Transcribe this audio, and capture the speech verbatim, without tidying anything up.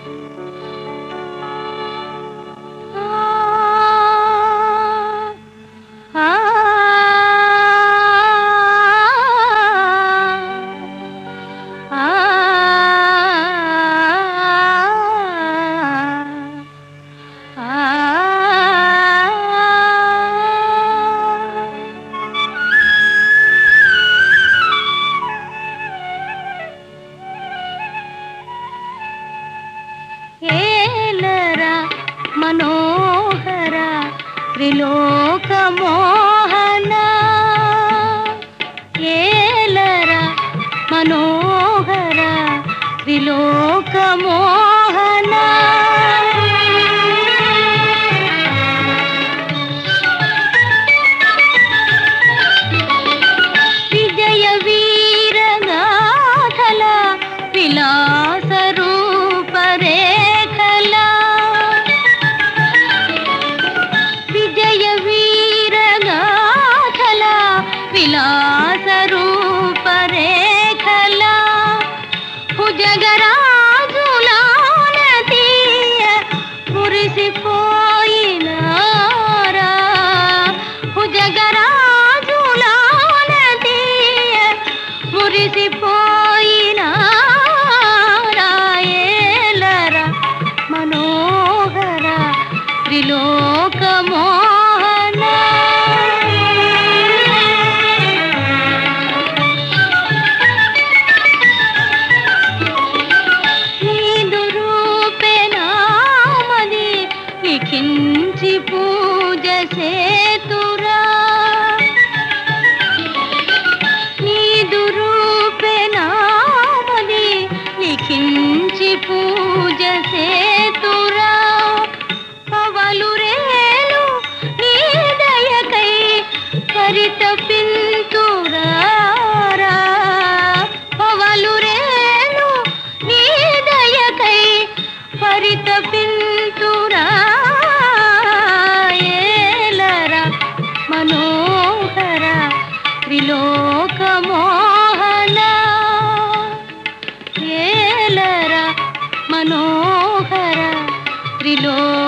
मनोहर त्रिलोक मोहन येलरा मनोहर त्रिलोक मोहन विजय वीर गाथल विलास रूप रेखला विजय वीर गाथल विलास रूप रेखला भुजगराजुलान तीय मुरिसिपोयिनारा भुजगराजुलान तीय मुरिसिपोयिनारा येलरा मनोहर त्रिलोक मोहन नीदु रूपे नामदी लिखिंచి पूज सेतुरा नीदु रूपे नामदी लिखिंచి पूज सेतुरा पवलुरेलु नी दयकै परितपिंतुरारा पवलुरेलु नी दयकै परितपिंतुरा येलरा मनोहर त्रिलोक मोहन येलरा मनोहर त्रिलोक